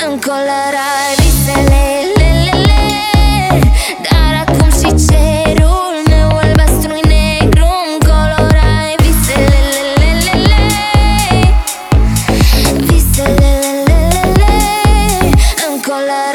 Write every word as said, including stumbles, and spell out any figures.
îmi colorai visele, le, le, le. Dar acum și cerul meu albastru-i negru, îmi colorai visele, le, le, le, le. Visele, le, le, le, le. Îmi colorai